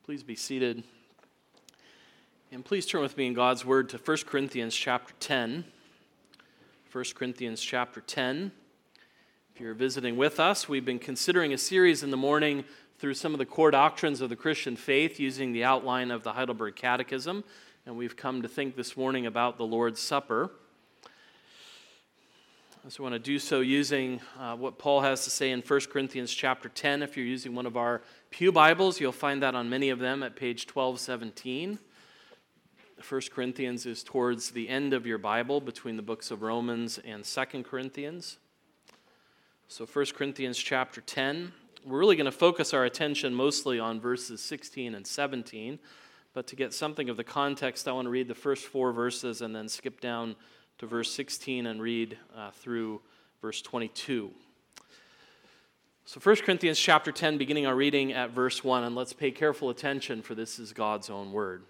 Please be seated. And please turn with me in God's Word to 1 Corinthians chapter 10. 1 Corinthians chapter 10. If you're visiting with us, we've been considering a series in the morning through some of the core doctrines of the Christian faith using the outline of the Heidelberg Catechism. And we've come to think this morning about the Lord's Supper. So I want to do so using what Paul has to say in 1 Corinthians chapter 10. If you're using one of our pew Bibles, you'll find that on many of them at page 1217. 1 Corinthians is towards the end of your Bible between the books of Romans and 2 Corinthians. So 1 Corinthians chapter 10, we're really going to focus our attention mostly on verses 16 and 17. But to get something of the context, I want to read the first 4 verses and then skip down to verse 16 and read through verse 22. So 1 Corinthians chapter 10, beginning our reading at verse 1, and let's pay careful attention, for this is God's own word.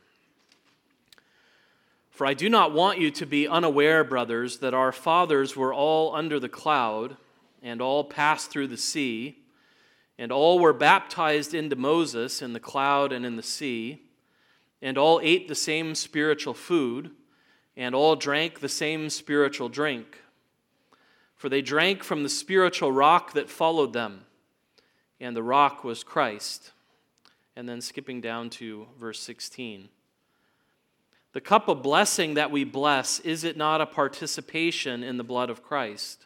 For I do not want you to be unaware, brothers, that our fathers were all under the cloud, and all passed through the sea, and all were baptized into Moses in the cloud and in the sea, and all ate the same spiritual food, and all drank the same spiritual drink. For they drank from the spiritual rock that followed them, and the rock was Christ. And then skipping down to verse 16. The cup of blessing that we bless, is it not a participation in the blood of Christ?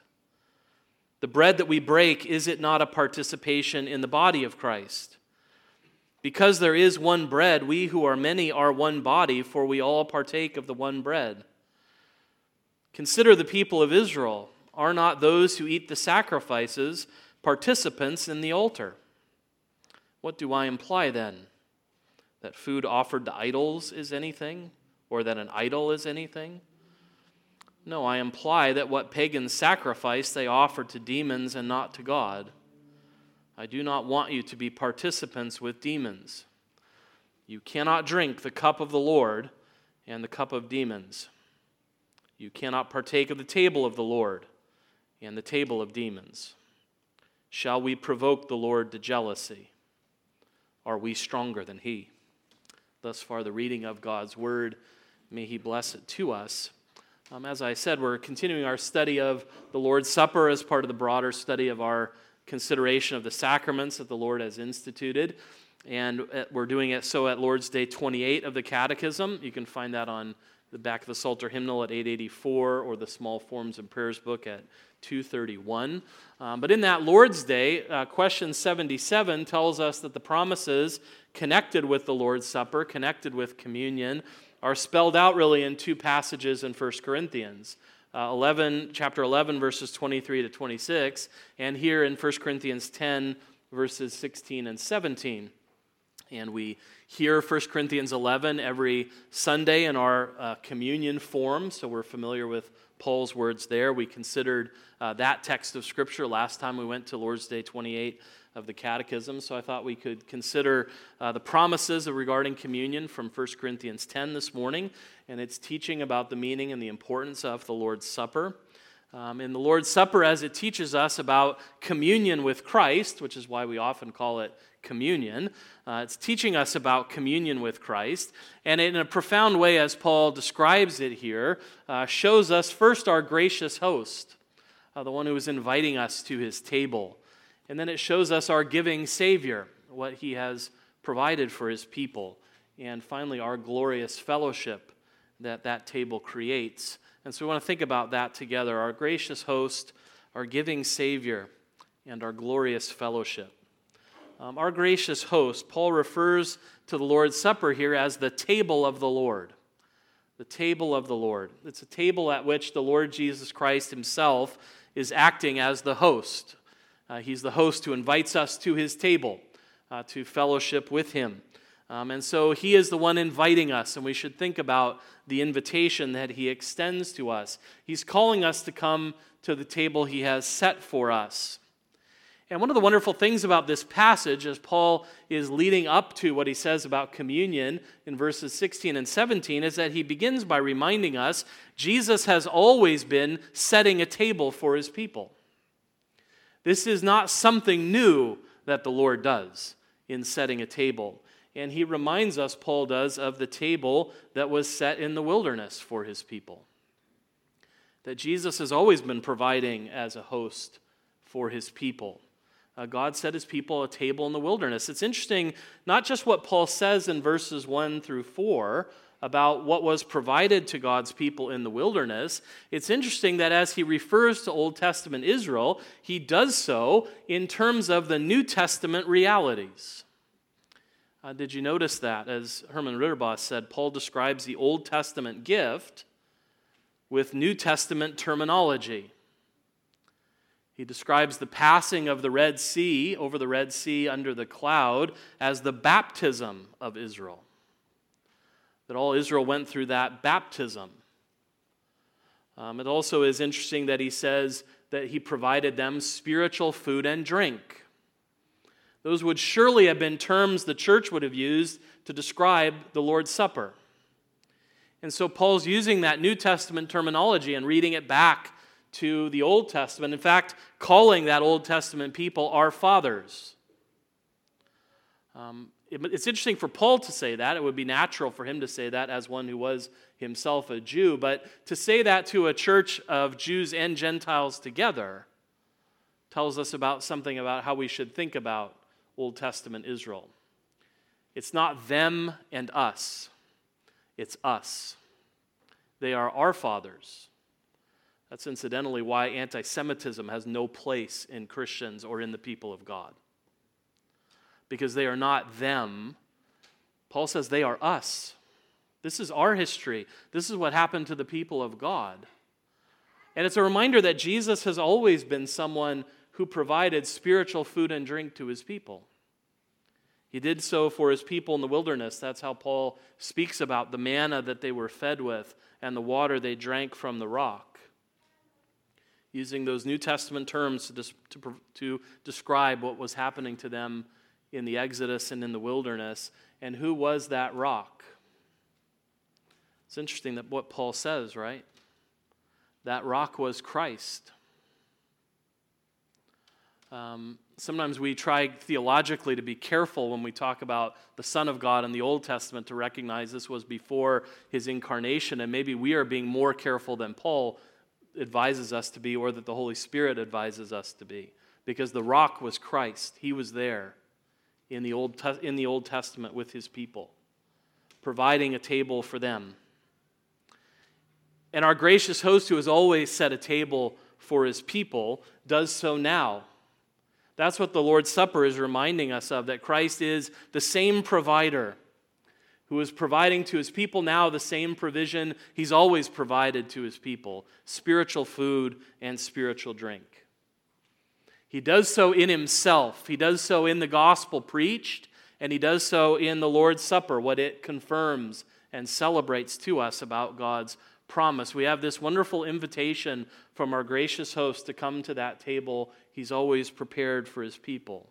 The bread that we break, is it not a participation in the body of Christ? Because there is one bread, we who are many are one body, for we all partake of the one bread. Consider the people of Israel. Are not those who eat the sacrifices participants in the altar? What do I imply then? That food offered to idols is anything? Or that an idol is anything? No, I imply that what pagans sacrifice they offer to demons and not to God. I do not want you to be participants with demons. You cannot drink the cup of the Lord and the cup of demons. You cannot partake of the table of the Lord and the table of demons. Shall we provoke the Lord to jealousy? Are we stronger than He? Thus far, the reading of God's Word. May He bless it to us. As I said, we're continuing our study of the Lord's Supper as part of the broader study of our consideration of the sacraments that the Lord has instituted. And we're doing it so at Lord's Day 28 of the Catechism. You can find that on the back of the Psalter hymnal at 884 or the Small Forms and Prayers book at 231. But in that Lord's Day, question 77 tells us that the promises connected with the Lord's Supper, connected with communion, are spelled out really in 2 passages in 1 Corinthians. Chapter 11, verses 23 to 26, and here in 1 Corinthians 10, verses 16 and 17. And we hear 1 Corinthians 11 every Sunday in our communion form, so we're familiar with Paul's words there. We considered that text of Scripture last time we went to Lord's Day 28 of the Catechism, so I thought we could consider the promises regarding communion from 1 Corinthians 10 this morning, and it's teaching about the meaning and the importance of the Lord's Supper. In the Lord's Supper, as it teaches us about communion with Christ, which is why we often call it communion, it's teaching us about communion with Christ, and in a profound way, as Paul describes it here, shows us first our gracious host, the one who is inviting us to his table. And then it shows us our giving Savior, what He has provided for His people. And finally, our glorious fellowship that table creates. And so we want to think about that together. Our gracious host, our giving Savior, and our glorious fellowship. Our gracious host, Paul refers to the Lord's Supper here as the table of the Lord. The table of the Lord. It's a table at which the Lord Jesus Christ Himself is acting as the host. He's the host who invites us to His table to fellowship with Him. And so He is the one inviting us, and we should think about the invitation that He extends to us. He's calling us to come to the table He has set for us. And one of the wonderful things about this passage, as Paul is leading up to what he says about communion in verses 16 and 17, is that he begins by reminding us Jesus has always been setting a table for His people. This is not something new that the Lord does in setting a table. And he reminds us, Paul does, of the table that was set in the wilderness for his people. That Jesus has always been providing as a host for his people. God set his people a table in the wilderness. It's interesting, not just what Paul says in verses 1 through 4 about what was provided to God's people in the wilderness. It's interesting that as he refers to Old Testament Israel, he does so in terms of the New Testament realities. Did you notice that? As Herman Ritterboss said, Paul describes the Old Testament gift with New Testament terminology. He describes the passing of the Red Sea, over the Red Sea under the cloud, as the baptism of Israel. That all Israel went through that baptism. It also is interesting that he says that he provided them spiritual food and drink. Those would surely have been terms the church would have used to describe the Lord's Supper. And so Paul's using that New Testament terminology and reading it back to the Old Testament. In fact, calling that Old Testament people our fathers. It's interesting for Paul to say that. It would be natural for him to say that as one who was himself a Jew. But to say that to a church of Jews and Gentiles together tells us about something about how we should think about Old Testament Israel. It's not them and us. It's us. They are our fathers. That's incidentally why anti-Semitism has no place in Christians or in the people of God. Because they are not them. Paul says they are us. This is our history. This is what happened to the people of God. And it's a reminder that Jesus has always been someone who provided spiritual food and drink to his people. He did so for his people in the wilderness. That's how Paul speaks about the manna that they were fed with and the water they drank from the rock. Using those New Testament terms to describe what was happening to them in the Exodus and in the wilderness. And who was that rock? It's interesting that what Paul says, right? That rock was Christ. Sometimes we try theologically to be careful when we talk about the Son of God in the Old Testament to recognize this was before his incarnation, and maybe we are being more careful than Paul advises us to be, or that the Holy Spirit advises us to be, because the rock was Christ. He was there in the Old Testament with his people, providing a table for them. And our gracious host, who has always set a table for his people, does so now. That's what the Lord's Supper is reminding us of, that Christ is the same provider who is providing to his people now the same provision he's always provided to his people, spiritual food and spiritual drink. He does so in himself. He does so in the gospel preached, and he does so in the Lord's Supper, what it confirms and celebrates to us about God's promise. We have this wonderful invitation from our gracious host to come to that table he's always prepared for his people.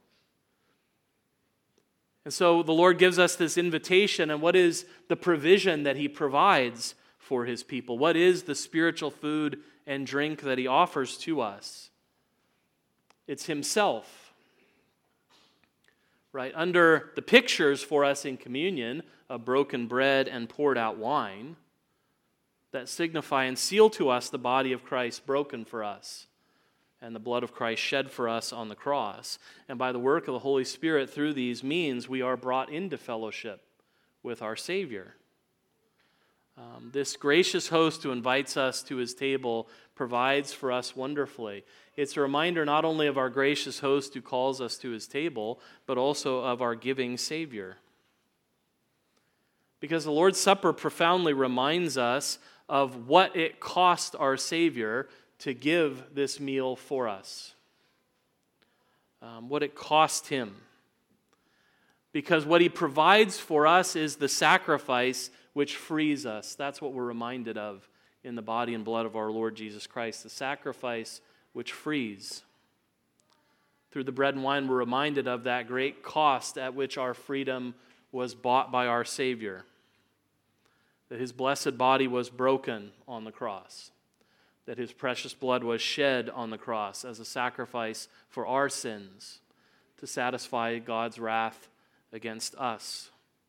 And so the Lord gives us this invitation, and what is the provision that he provides for his people? What is the spiritual food and drink that he offers to us? It's himself. Right? Under the pictures for us in communion of broken bread and poured out wine that signify and seal to us the body of Christ broken for us and the blood of Christ shed for us on the cross. And by the work of the Holy Spirit through these means, we are brought into fellowship with our Savior. This gracious host who invites us to his table provides for us wonderfully. It's a reminder not only of our gracious host who calls us to his table, but also of our giving Savior. Because the Lord's Supper profoundly reminds us of what it cost our Savior to give this meal for us. What it cost him. Because what he provides for us is the sacrifice which frees us. That's what we're reminded of in the body and blood of our Lord Jesus Christ, the sacrifice which frees. Through the bread and wine, we're reminded of that great cost at which our freedom was bought by our Savior. That his blessed body was broken on the cross. That his precious blood was shed on the cross as a sacrifice for our sins to satisfy God's wrath against us.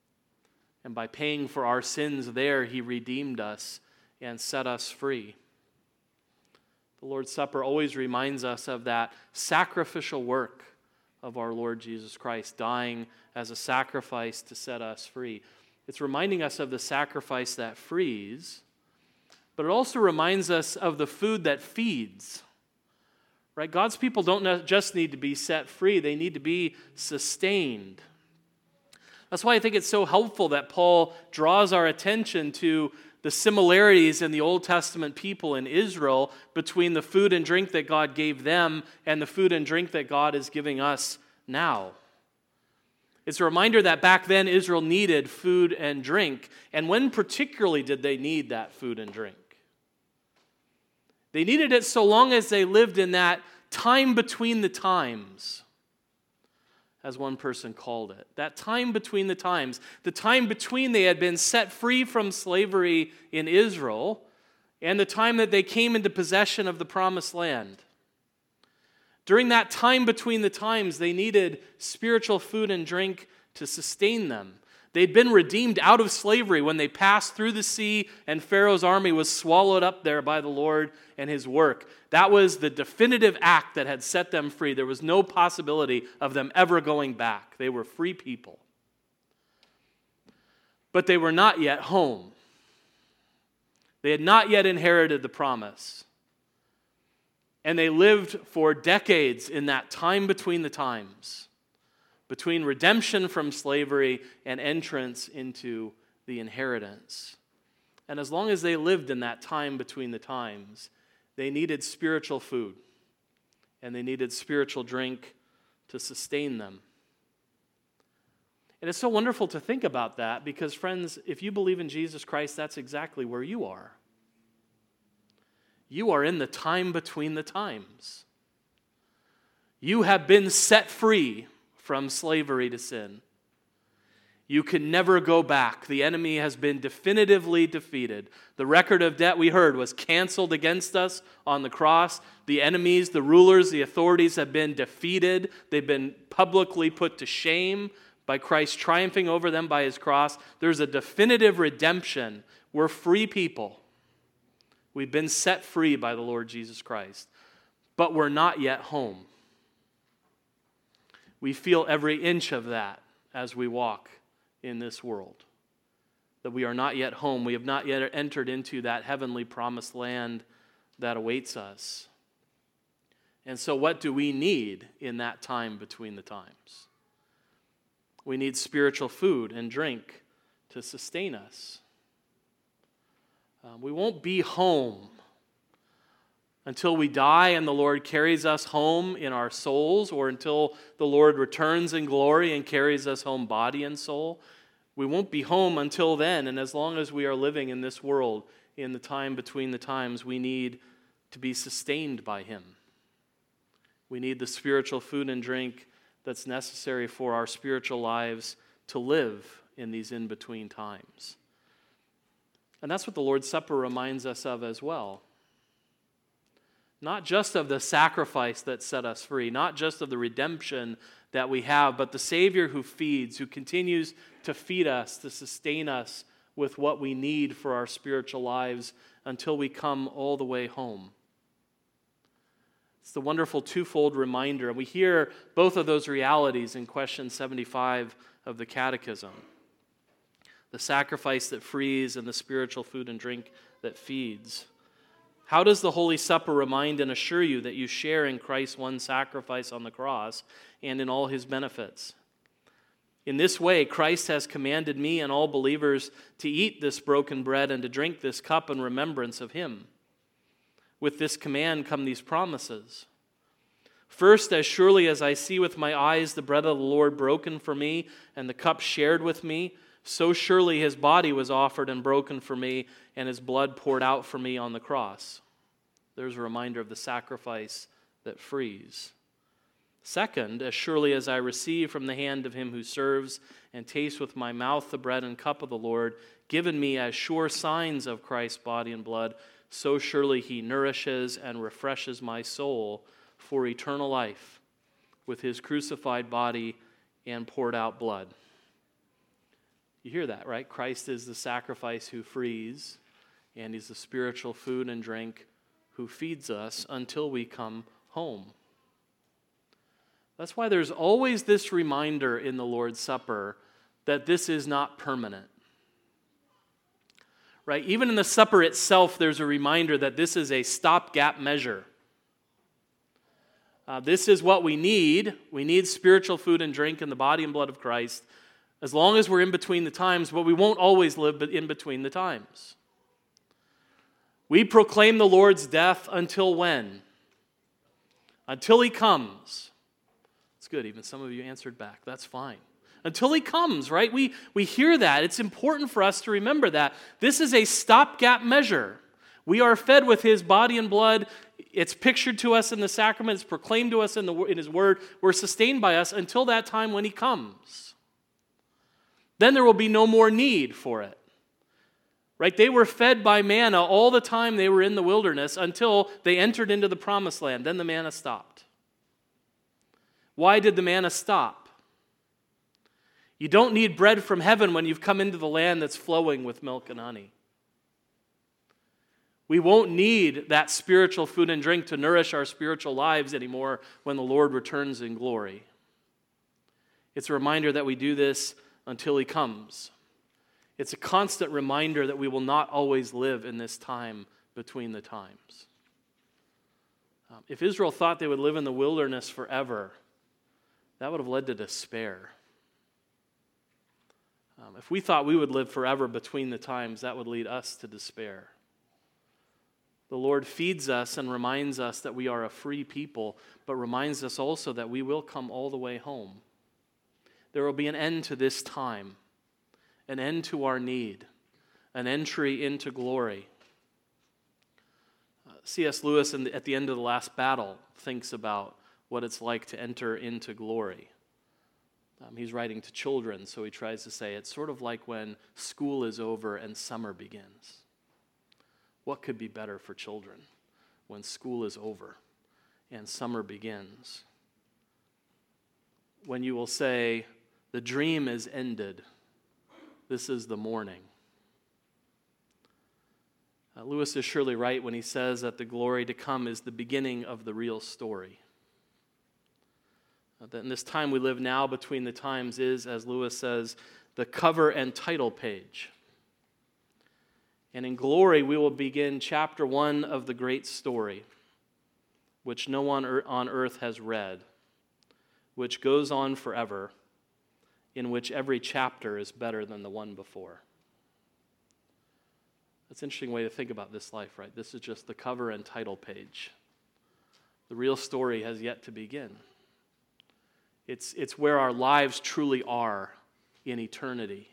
And by paying for our sins there, he redeemed us and set us free. The Lord's Supper always reminds us of that sacrificial work of our Lord Jesus Christ, dying as a sacrifice to set us free. It's reminding us of the sacrifice that frees, but it also reminds us of the food that feeds. Right? God's people don't just need to be set free, they need to be sustained. That's why I think it's so helpful that Paul draws our attention to the similarities in the Old Testament people in Israel between the food and drink that God gave them and the food and drink that God is giving us now. It's a reminder that back then Israel needed food and drink. And when particularly did they need that food and drink? They needed it so long as they lived in that time between the times, as one person called it. That time between the times. The time between they had been set free from slavery in Israel and the time that they came into possession of the promised land. During that time between the times, they needed spiritual food and drink to sustain them. They'd been redeemed out of slavery when they passed through the sea and Pharaoh's army was swallowed up there by the Lord and his work. That was the definitive act that had set them free. There was no possibility of them ever going back. They were free people. But they were not yet home. They had not yet inherited the promise. And they lived for decades in that time between the times, between redemption from slavery and entrance into the inheritance. And as long as they lived in that time between the times, they needed spiritual food and they needed spiritual drink to sustain them. And it's so wonderful to think about that because, friends, if you believe in Jesus Christ, that's exactly where you are. You are in the time between the times. You have been set free from slavery to sin. You can never go back. The enemy has been definitively defeated. The record of debt we heard was canceled against us on the cross. The enemies, the rulers, the authorities have been defeated. They've been publicly put to shame by Christ triumphing over them by his cross. There's a definitive redemption. We're free people. We've been set free by the Lord Jesus Christ. But we're not yet home. We feel every inch of that as we walk in this world. That we are not yet home. We have not yet entered into that heavenly promised land that awaits us. And so what do we need in that time between the times? We need spiritual food and drink to sustain us. We won't be home until we die and the Lord carries us home in our souls, or until the Lord returns in glory and carries us home body and soul. We won't be home until then, and as long as we are living in this world, in the time between the times, we need to be sustained by him. We need the spiritual food and drink that's necessary for our spiritual lives to live in these in-between times. And that's what the Lord's Supper reminds us of as well. Not just of the sacrifice that set us free, not just of the redemption that we have, but the Savior who feeds, who continues to feed us, to sustain us with what we need for our spiritual lives until we come all the way home. It's the wonderful twofold reminder, and we hear both of those realities in question 75 of the Catechism. The sacrifice that frees and the spiritual food and drink that feeds. How does the Holy Supper remind and assure you that you share in Christ's one sacrifice on the cross and in all his benefits? In this way, Christ has commanded me and all believers to eat this broken bread and to drink this cup in remembrance of him. With this command come these promises. First, as surely as I see with my eyes the bread of the Lord broken for me and the cup shared with me, so surely his body was offered and broken for me, and his blood poured out for me on the cross. There's a reminder of the sacrifice that frees. Second, as surely as I receive from the hand of him who serves and taste with my mouth the bread and cup of the Lord, given me as sure signs of Christ's body and blood, so surely he nourishes and refreshes my soul for eternal life with his crucified body and poured out blood. You hear that, right? Christ is the sacrifice who frees, and he's the spiritual food and drink who feeds us until we come home. That's why there's always this reminder in the Lord's Supper that this is not permanent. Right? Even in the supper itself, there's a reminder that this is a stopgap measure. This is what we need. We need spiritual food and drink in the body and blood of Christ as long as we're in between the times, but we won't always live in between the times. We proclaim the Lord's death until when? Until he comes. It's good. Even some of you answered back. That's fine. Until he comes, right? We hear that. It's important for us to remember that. This is a stopgap measure. We are fed with his body and blood. It's pictured to us in the sacrament. It's proclaimed to us in his word. We're sustained by us until that time when he comes. Then there will be no more need for it. Right? They were fed by manna all the time they were in the wilderness until they entered into the promised land. Then the manna stopped. Why did the manna stop? You don't need bread from heaven when you've come into the land that's flowing with milk and honey. We won't need that spiritual food and drink to nourish our spiritual lives anymore when the Lord returns in glory. It's a reminder that we do this until he comes. It's a constant reminder that we will not always live in this time between the times. If Israel thought they would live in the wilderness forever, that would have led to despair. If we thought we would live forever between the times, that would lead us to despair. The Lord feeds us and reminds us that we are a free people, but reminds us also that we will come all the way home. There will be an end to this time, an end to our need, an entry into glory. C.S. Lewis, at the end of The Last Battle, thinks about what it's like to enter into glory. He's writing to children, so he tries to say it's sort of like when school is over and summer begins. What could be better for children when school is over and summer begins? When you will say, the dream is ended, this is the morning. Lewis is surely right when he says that the glory to come is the beginning of the real story. That in this time we live now between the times is, as Lewis says, the cover and title page. And in glory we will begin chapter 1 of the great story, which no one on earth has read, which goes on forever, in which every chapter is better than the one before. That's an interesting way to think about this life, right? This is just the cover and title page. The real story has yet to begin. It's where our lives truly are in eternity.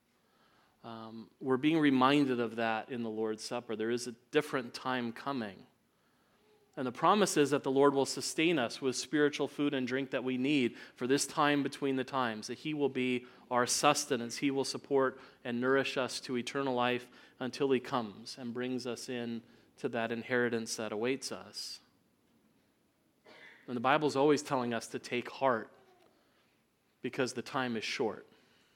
We're being reminded of that in the Lord's Supper. There is a different time coming. And the promise is that the Lord will sustain us with spiritual food and drink that we need for this time between the times, that he will be our sustenance. He will support and nourish us to eternal life until he comes and brings us in to that inheritance that awaits us. And the Bible is always telling us to take heart because the time is short.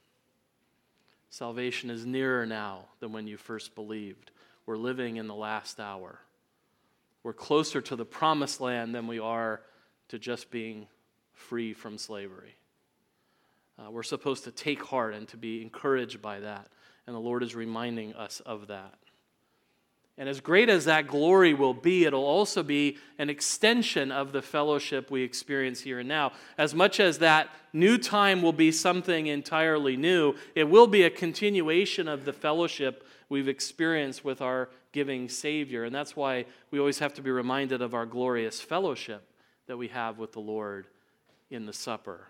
Salvation is nearer now than when you first believed. We're living in the last hour. We're closer to the promised land than we are to just being free from slavery. We're supposed to take heart and to be encouraged by that. And the Lord is reminding us of that. And as great as that glory will be, it'll also be an extension of the fellowship we experience here and now. As much as that new time will be something entirely new, it will be a continuation of the fellowship we've experienced with our giving Savior. And that's why we always have to be reminded of our glorious fellowship that we have with the Lord in the supper.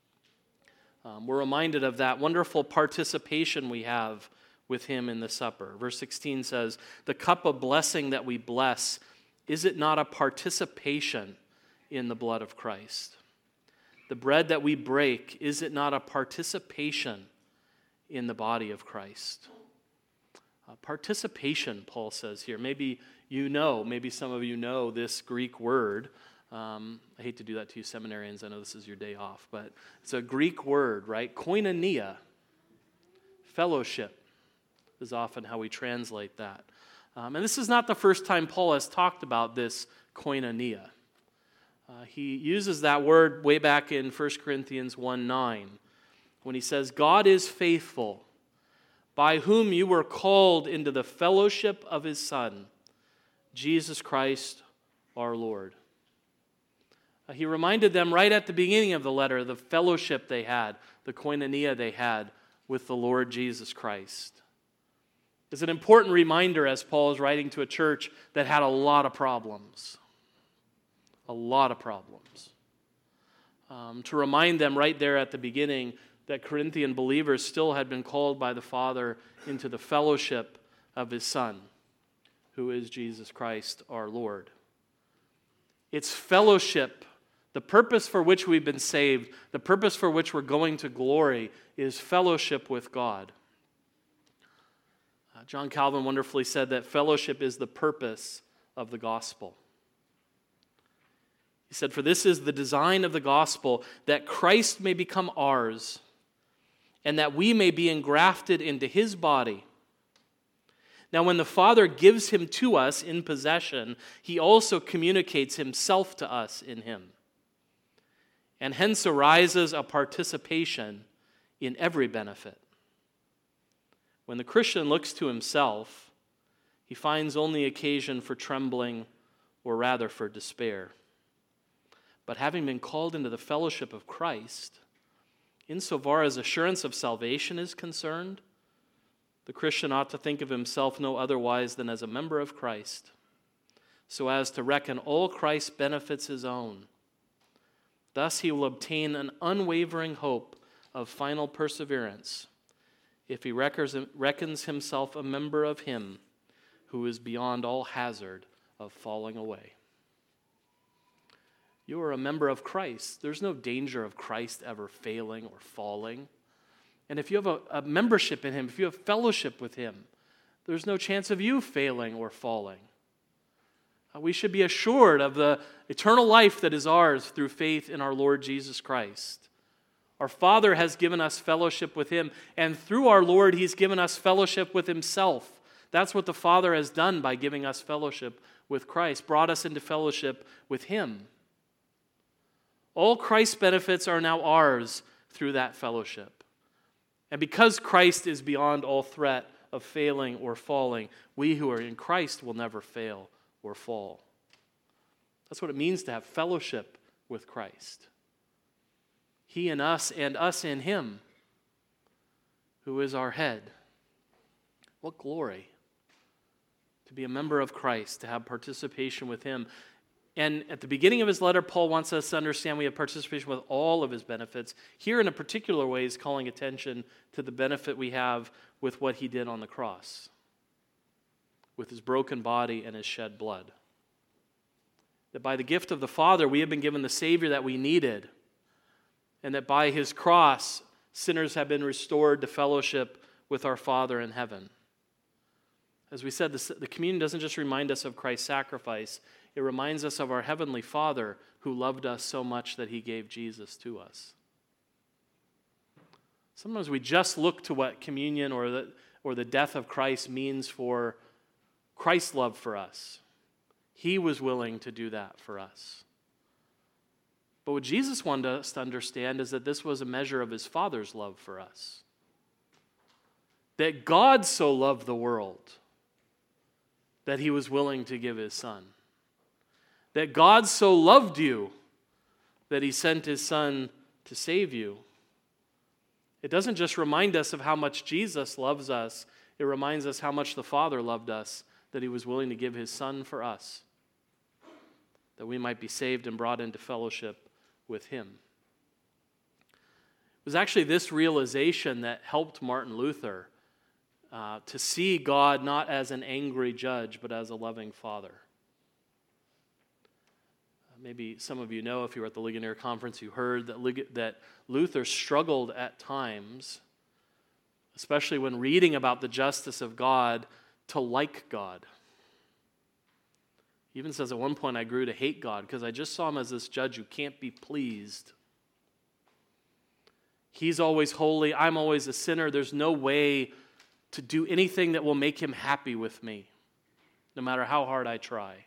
We're reminded of that wonderful participation we have with him in the supper. Verse 16 says, the cup of blessing that we bless, is it not a participation in the blood of Christ? The bread that we break, is it not a participation in the body of Christ? Participation, Paul says here. Maybe some of you know this Greek word. I hate to do that to you seminarians. I know this is your day off, but it's a Greek word, right? Koinonia. Fellowship is often how we translate that. And this is not the first time Paul has talked about this koinonia. He uses that word way back in 1 Corinthians 1:9 when he says, God is faithful, by whom you were called into the fellowship of his Son, Jesus Christ our Lord. He reminded them right at the beginning of the letter the fellowship they had, the koinonia they had with the Lord Jesus Christ. It's an important reminder as Paul is writing to a church that had a lot of problems. A lot of problems. To remind them right there at the beginning that Corinthian believers still had been called by the Father into the fellowship of his Son, who is Jesus Christ our Lord. It's fellowship. The purpose for which we've been saved, the purpose for which we're going to glory, is fellowship with God. John Calvin wonderfully said that fellowship is the purpose of the gospel. He said, for this is the design of the gospel, that Christ may become ours, and that we may be engrafted into his body. Now, when the Father gives him to us in possession, he also communicates himself to us in him. And hence arises a participation in every benefit. When the Christian looks to himself, he finds only occasion for trembling, or rather for despair. But having been called into the fellowship of Christ, insofar as assurance of salvation is concerned, the Christian ought to think of himself no otherwise than as a member of Christ, so as to reckon all Christ's benefits his own. Thus he will obtain an unwavering hope of final perseverance if he reckons himself a member of him who is beyond all hazard of falling away. You are a member of Christ. There's no danger of Christ ever failing or falling. And if you have a membership in him, if you have fellowship with him, there's no chance of you failing or falling. We should be assured of the eternal life that is ours through faith in our Lord Jesus Christ. Our Father has given us fellowship with him, and through our Lord, he's given us fellowship with himself. That's what the Father has done by giving us fellowship with Christ, brought us into fellowship with him. All Christ's benefits are now ours through that fellowship. And because Christ is beyond all threat of failing or falling, we who are in Christ will never fail or fall. That's what it means to have fellowship with Christ. He in us and us in him, who is our head. What glory to be a member of Christ, to have participation with him. And at the beginning of his letter, Paul wants us to understand we have participation with all of his benefits. Here in a particular way, he's calling attention to the benefit we have with what he did on the cross, with his broken body and his shed blood. That by the gift of the Father, we have been given the Savior that we needed, and that by his cross, sinners have been restored to fellowship with our Father in heaven. As we said, the communion doesn't just remind us of Christ's sacrifice, it reminds us of our Heavenly Father who loved us so much that he gave Jesus to us. Sometimes we just look to what communion or the death of Christ means for Christ's love for us. He was willing to do that for us. But what Jesus wanted us to understand is that this was a measure of his Father's love for us. That God so loved the world that he was willing to give his Son. That God so loved you that he sent his Son to save you. It doesn't just remind us of how much Jesus loves us, it reminds us how much the Father loved us, that he was willing to give his Son for us, that we might be saved and brought into fellowship with him. It was actually this realization that helped Martin Luther to see God not as an angry judge, but as a loving Father. Maybe some of you know, if you were at the Ligonier Conference, you heard that Luther struggled at times, especially when reading about the justice of God, to like God. He even says at one point, I grew to hate God because I just saw him as this judge who can't be pleased. He's always holy. I'm always a sinner. There's no way to do anything that will make him happy with me, no matter how hard I try.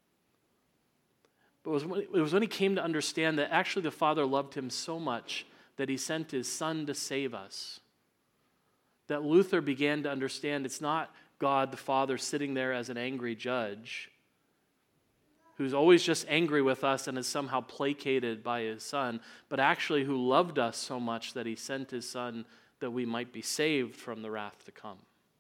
But it was when he came to understand that actually the Father loved him so much that he sent his Son to save us, that Luther began to understand it's not God the Father sitting there as an angry judge who's always just angry with us and is somehow placated by his Son, but actually who loved us so much that he sent his Son that we might be saved from the wrath to come.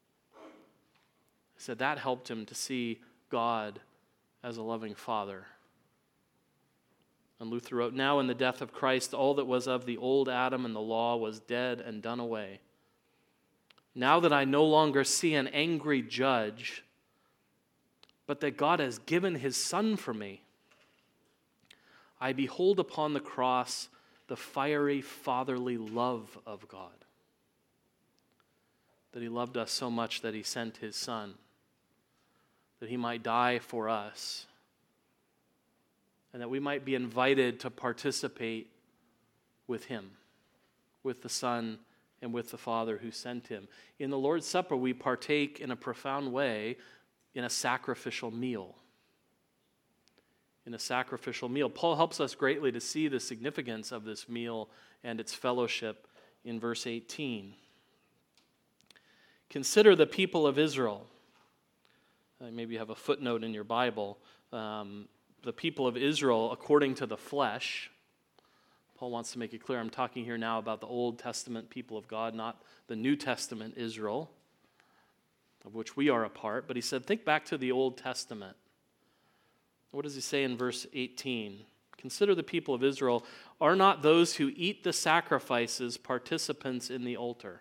He said that helped him to see God as a loving Father. And Luther wrote, "Now in the death of Christ, all that was of the old Adam and the law was dead and done away. Now that I no longer see an angry judge, but that God has given his Son for me, I behold upon the cross the fiery fatherly love of God. That he loved us so much that he sent his Son, that he might die for us, and that we might be invited to participate with him, with the Son, and with the Father who sent him. In the Lord's Supper, we partake in a profound way in a sacrificial meal. In a sacrificial meal. Paul helps us greatly to see the significance of this meal and its fellowship in verse 18. Consider the people of Israel. Maybe you have a footnote in your Bible. The people of Israel according to the flesh. Paul wants to make it clear, I'm talking here now about the Old Testament people of God, not the New Testament Israel, of which we are a part. But he said, think back to the Old Testament. What does he say in verse 18? Consider the people of Israel. Are not those who eat the sacrifices participants in the altar?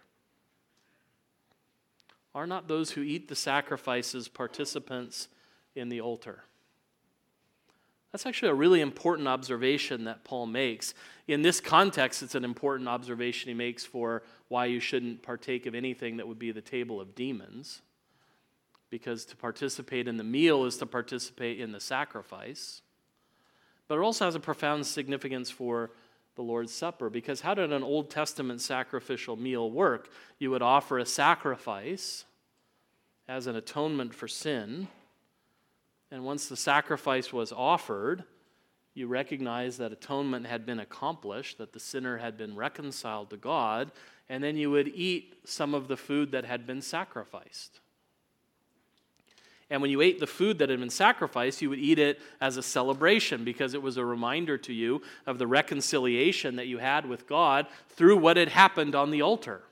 Are not those who eat the sacrifices participants in the altar? That's actually a really important observation that Paul makes. In this context, it's an important observation he makes for why you shouldn't partake of anything that would be the table of demons. Because to participate in the meal is to participate in the sacrifice. But it also has a profound significance for the Lord's Supper. Because how did an Old Testament sacrificial meal work? You would offer a sacrifice as an atonement for sin. And once the sacrifice was offered, you recognize that atonement had been accomplished, that the sinner had been reconciled to God, and then you would eat some of the food that had been sacrificed. And when you ate the food that had been sacrificed, you would eat it as a celebration because it was a reminder to you of the reconciliation that you had with God through what had happened on the altar.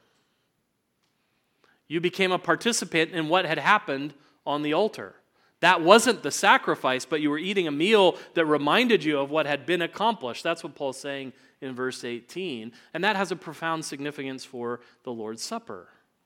You became a participant in what had happened on the altar. That wasn't the sacrifice, but you were eating a meal that reminded you of what had been accomplished. That's what Paul's saying in verse 18. And that has a profound significance for the Lord's Supper.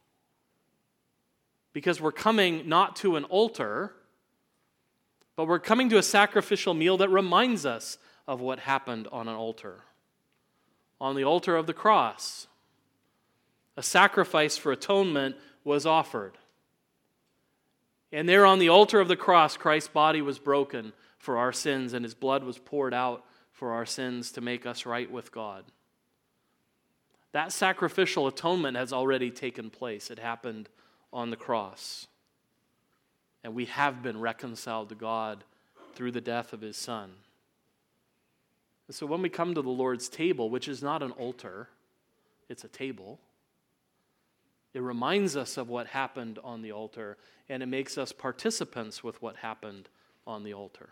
Because we're coming not to an altar, but we're coming to a sacrificial meal that reminds us of what happened on an altar. On the altar of the cross, a sacrifice for atonement was offered. And there on the altar of the cross, Christ's body was broken for our sins, and his blood was poured out for our sins to make us right with God. That sacrificial atonement has already taken place. It happened on the cross. And we have been reconciled to God through the death of his Son. And so when we come to the Lord's table, which is not an altar, it's a table, it reminds us of what happened on the altar, and it makes us participants with what happened on the altar.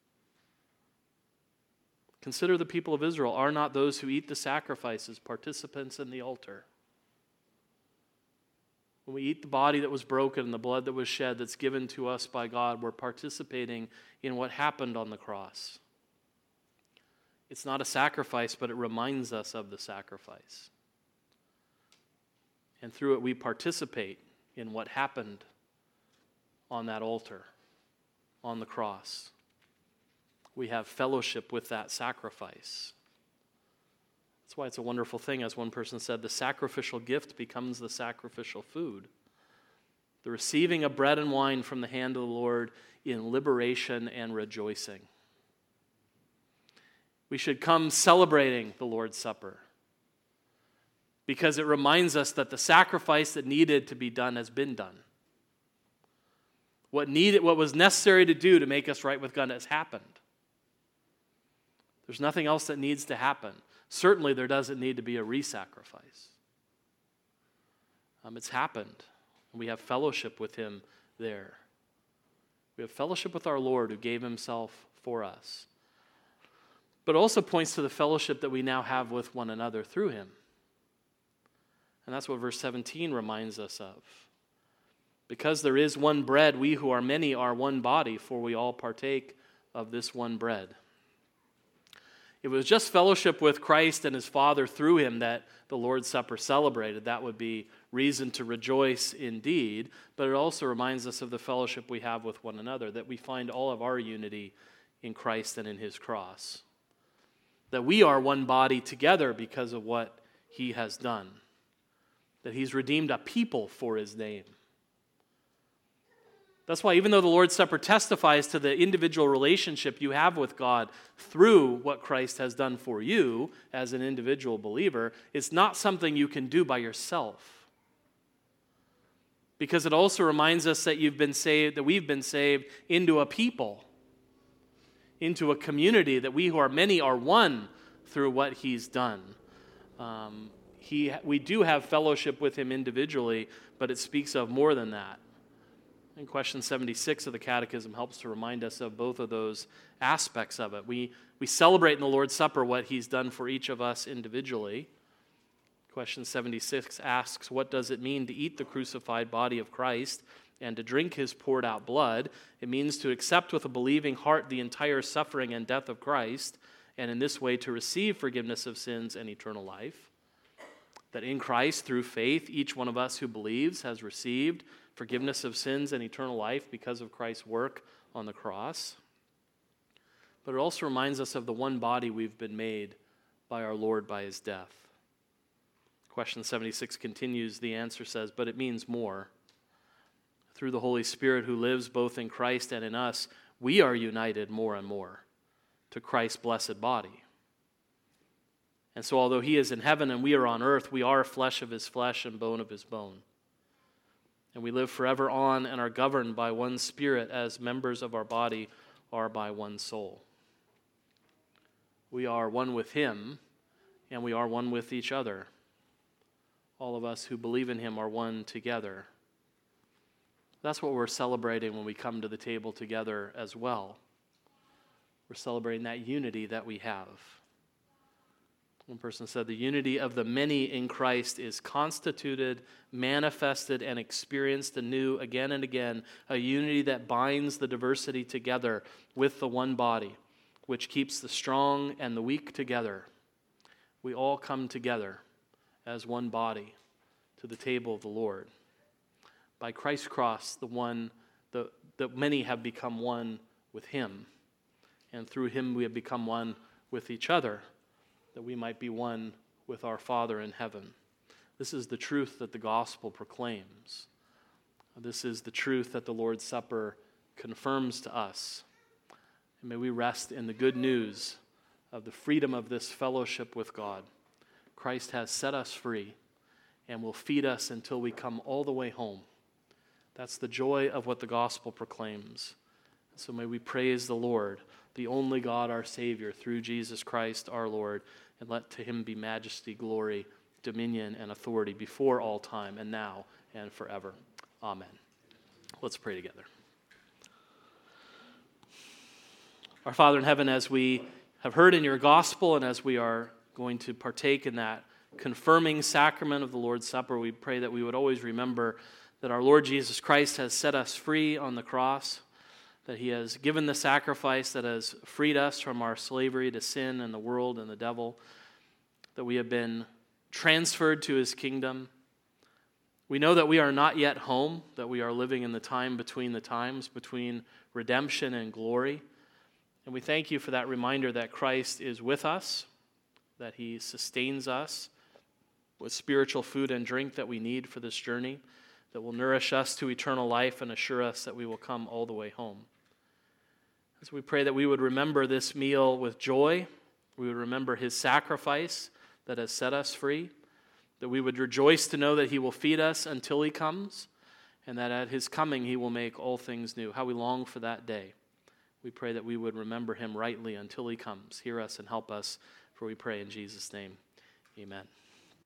Consider the people of Israel. Are not those who eat the sacrifices participants in the altar? When we eat the body that was broken and the blood that was shed that's given to us by God, we're participating in what happened on the cross. It's not a sacrifice, but it reminds us of the sacrifice. And through it, we participate in what happened on that altar, on the cross. We have fellowship with that sacrifice. That's why it's a wonderful thing, as one person said, the sacrificial gift becomes the sacrificial food. The receiving of bread and wine from the hand of the Lord in liberation and rejoicing. We should come celebrating the Lord's Supper. because it reminds us that the sacrifice that needed to be done has been done. What was necessary to do to make us right with God has happened. There's nothing else that needs to happen. Certainly there doesn't need to be a re-sacrifice. It's happened. We have fellowship with him there. We have fellowship with our Lord who gave himself for us. But it also points to the fellowship that we now have with one another through him. And that's what verse 17 reminds us of. Because there is one bread, we who are many are one body, for we all partake of this one bread. If it was just fellowship with Christ and his Father through him that the Lord's Supper celebrated, that would be reason to rejoice indeed. But it also reminds us of the fellowship we have with one another, that we find all of our unity in Christ and in his cross. That we are one body together because of what he has done. That he's redeemed a people for his name. That's why even though the Lord's Supper testifies to the individual relationship you have with God through what Christ has done for you as an individual believer, it's not something you can do by yourself. Because it also reminds us that we've been saved into a people, into a community, that we who are many are one through what he's done. We do have fellowship with him individually, but it speaks of more than that. And question 76 of the Catechism helps to remind us of both of those aspects of it. We celebrate in the Lord's Supper what he's done for each of us individually. Question 76 asks, what does it mean to eat the crucified body of Christ and to drink his poured out blood? It means to accept with a believing heart the entire suffering and death of Christ, and in this way to receive forgiveness of sins and eternal life. That in Christ, through faith, each one of us who believes has received forgiveness of sins and eternal life because of Christ's work on the cross. But it also reminds us of the one body we've been made by our Lord by his death. Question 76 continues, the answer says, but it means more. Through the Holy Spirit who lives both in Christ and in us, we are united more and more to Christ's blessed body. And so although he is in heaven and we are on earth, we are flesh of his flesh and bone of his bone. And we live forever on and are governed by one Spirit as members of our body are by one soul. We are one with him and we are one with each other. All of us who believe in him are one together. That's what we're celebrating when we come to the table together as well. We're celebrating that unity that we have. One person said, the unity of the many in Christ is constituted, manifested, and experienced anew again and again, a unity that binds the diversity together with the one body, which keeps the strong and the weak together. We all come together as one body to the table of the Lord. By Christ's cross, the many have become one with him, and through him we have become one with each other, that we might be one with our Father in heaven. This is the truth that the gospel proclaims. This is the truth that the Lord's Supper confirms to us. And may we rest in the good news of the freedom of this fellowship with God. Christ has set us free and will feed us until we come all the way home. That's the joy of what the gospel proclaims. So may we praise the Lord, the only God, our Savior, through Jesus Christ, our Lord, and let to him be majesty, glory, dominion, and authority before all time, and now and forever. Amen. Let's pray together. Our Father in heaven, as we have heard in your gospel, and as we are going to partake in that confirming sacrament of the Lord's Supper, we pray that we would always remember that our Lord Jesus Christ has set us free on the cross, that he has given the sacrifice that has freed us from our slavery to sin and the world and the devil, that we have been transferred to his kingdom. We know that we are not yet home, that we are living in the time between the times, between redemption and glory. And we thank you for that reminder that Christ is with us, that he sustains us with spiritual food and drink that we need for this journey, that will nourish us to eternal life and assure us that we will come all the way home. As we pray that we would remember this meal with joy, we would remember his sacrifice that has set us free, that we would rejoice to know that he will feed us until he comes, and that at his coming he will make all things new. How we long for that day. We pray that we would remember him rightly until he comes. Hear us and help us, for we pray in Jesus' name. Amen.